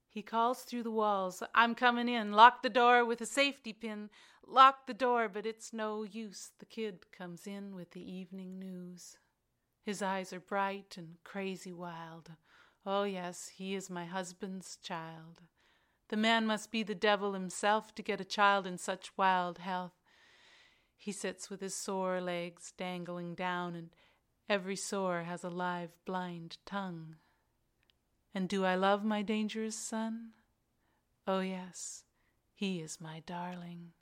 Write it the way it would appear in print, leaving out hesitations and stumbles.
He calls through the walls, "I'm coming in. Lock the door with a safety pin. Lock the door, but it's no use." The kid comes in with the evening news. His eyes are bright and crazy wild. Oh yes, he is my husband's child. The man must be the devil himself to get a child in such wild health. He sits with his sore legs dangling down, and every sore has a live blind tongue. And do I love my dangerous son? Oh yes, he is my darling.